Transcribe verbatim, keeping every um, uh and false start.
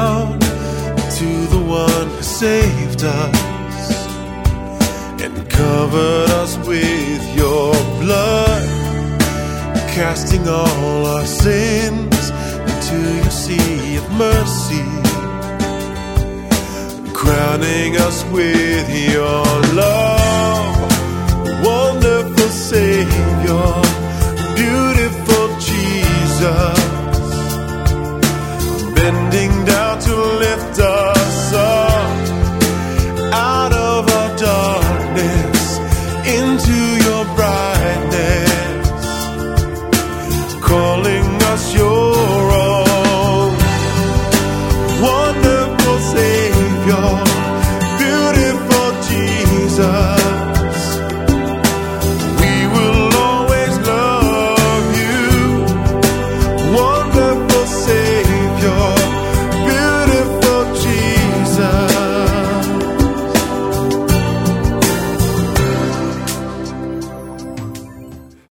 down to the one who saved us and covered us with your blood, casting all our sins into your sea of mercy, crowning us with your love. Wonderful Savior, beautiful Jesus, bending